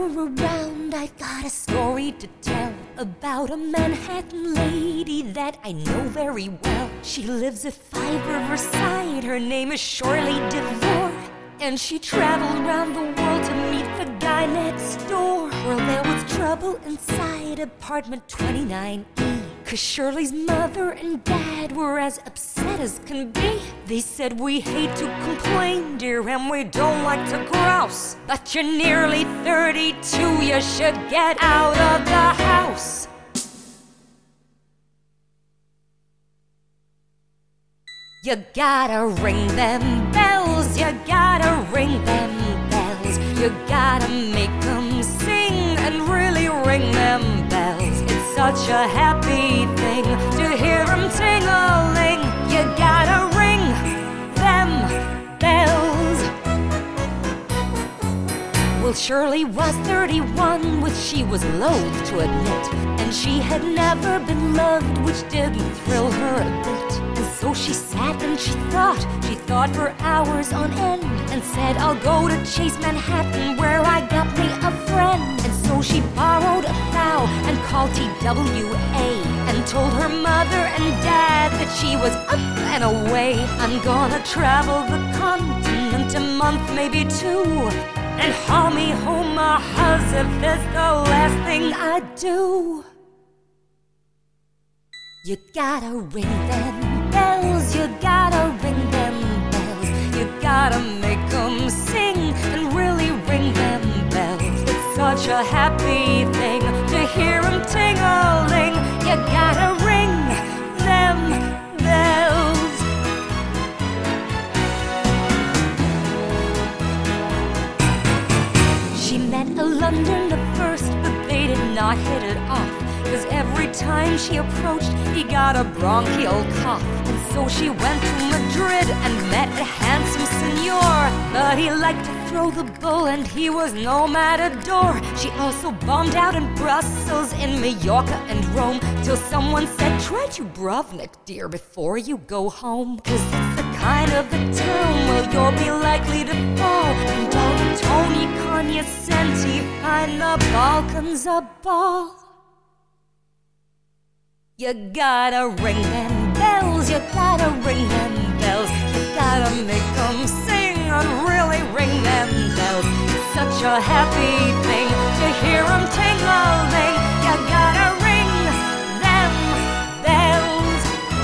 around, I've got a story to tell about a Manhattan lady that I know very well. She lives at 5 Riverside, her name is Shirley DeVore, and she traveled around the world to meet the guy next door. Well, there was trouble inside apartment 29E, 'cause Shirley's mother and dad were as upset as can be. They said, "We hate to complain, dear, and we don't like to grouse, but you're nearly 32, you should get out of the house." You gotta ring them bells, you gotta ring them bells, you gotta make them sing and really ring them bells. It's such a happy thing to hear them ting-a-ling. You gotta ring them bells. Well, Shirley was 31, which she was loath to admit, and she had never been loved, which didn't thrill her a bit. And so she sat and she thought for hours on end, and said, "I'll go to Chase Manhattan where I got me a friend." And so she borrowed a thou and called TWA, and told her mother and dad that she was up and away. "I'm gonna travel the continent a month, maybe 2, and haul me home a huzz if it's the last thing I do." You gotta ring them bells, you gotta ring them bells, you gotta make them sing and really ring them bells. It's such a happy thing to hear them ting-a-ling. You gotta ring them bells. She met a Londoner first, but they did not hit it off, 'cause every time she approached, he got a bronchial cough. And so she went to Madrid and met a handsome senor, but he liked to throw the bull and he was no matador. She also bombed out in Brussels, in Mallorca and Rome, till someone said, "Try Dubrovnik, dear, before you go home, 'cause it's the kind of the town where you'll be likely to fall. And all the Tony Cognoscenti find the Balkans a ball." You gotta ring them bells, you gotta ring them bells, you gotta make them sing and really ring them bells. It's such a happy thing to hear them ting-a-ling. You gotta ring them bells.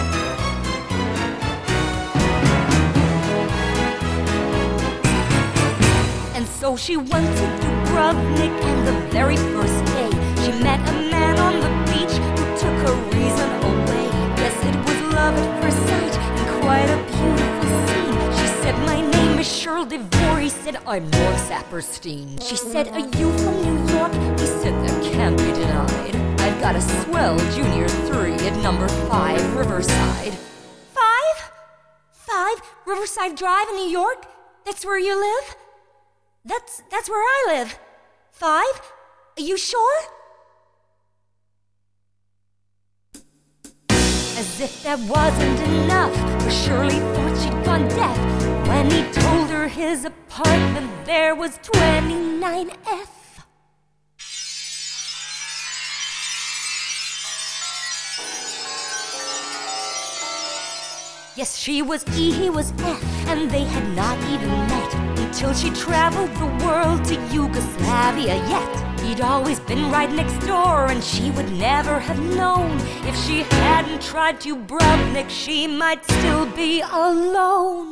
And so she went to Dubrovnik, and the very first day she met a man on the beach who took her reason away. Yes, it was love at first sight, and quite a beautiful scene. She said, "My name is Shirley DeVore." He said, "I'm North Saperstein." She said, "Are you from New York?" He said, "That can't be denied. I've got a swell junior 3 at number 5 Riverside." 5 Riverside Drive in New York? That's where you live? That's where I live. 5? Are you sure? As if that wasn't enough, for Shirley thought she'd gone deaf when he told her his apartment there was 29F. Yes, she was E, he was F, and they had not even met until she traveled the world to Yugoslavia yet. He'd always been right next door, and she would never have known. If she hadn't tried Dubrovnik, she might still be alone.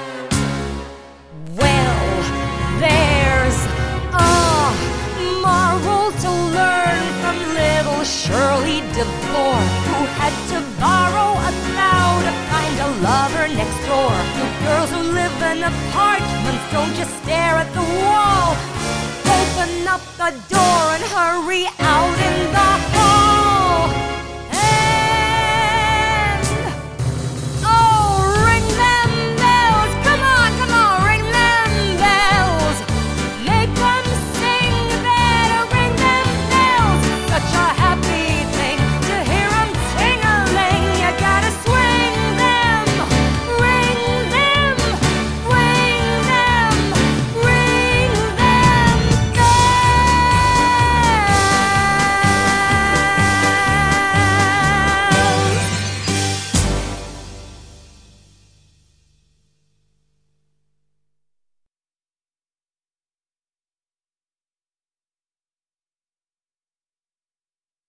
Well, there's a moral to learn from little Shirley DeVore, who had to borrow a thou to find a lover next door. You girls who live in apartments, don't just stare at the wall. Open up the door and hurry out in the